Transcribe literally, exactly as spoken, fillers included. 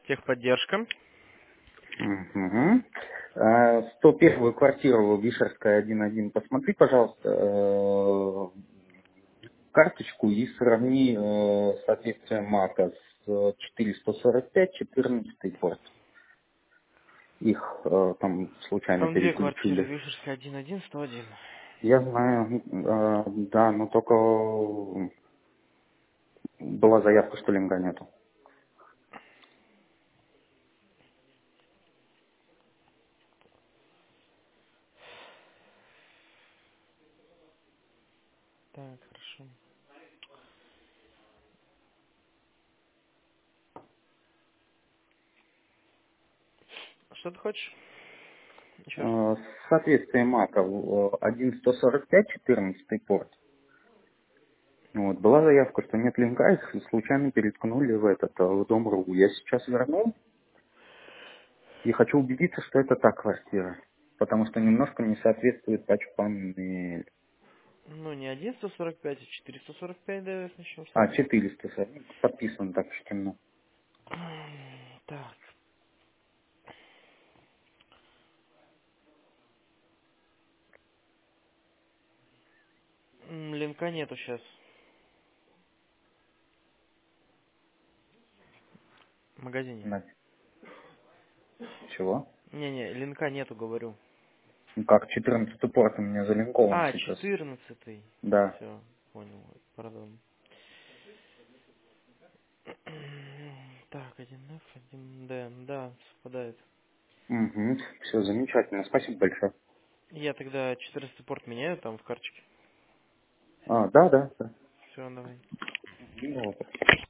Техподдержка. Угу. сто первую квартиру Вишерская один один. Посмотри, пожалуйста, э, карточку и сравни э, соответствие мака с четыреста сорок пять четырнадцатый порт. Их э, там случайно Там две квартиры. переключили. Вишерская один один, сто один. Я знаю, э, да, но только была заявка, что линга нету. Так, хорошо. Что ты хочешь? Еще раз. Э, Соответствие мака в один сто сорок пять четырнадцатый порт. Вот, была заявка, что нет линка, их случайно переткнули в этот, э, в Дом.ру. Я сейчас вернул и хочу убедиться, что это та квартира. Потому что немножко не соответствует патч-панель. Ну, не один сто сорок пять, а четыреста сорок пять, давай начнем с А, этого. четыреста, подписан так что темно. М, Так. М, Линка нету сейчас в магазине. На- Чего? Не-не, линка нету, говорю. Ну как, четырнадцатый порт у меня залинкован А, сейчас. четырнадцатый. Да. Все, понял. Пардон. Так, один эф, один дэ. Да, совпадает. Угу. Все замечательно. Спасибо большое. Я тогда четырнадцатый порт меняю там в карточке. А, да, да, да. Все, давай. Ну, вот.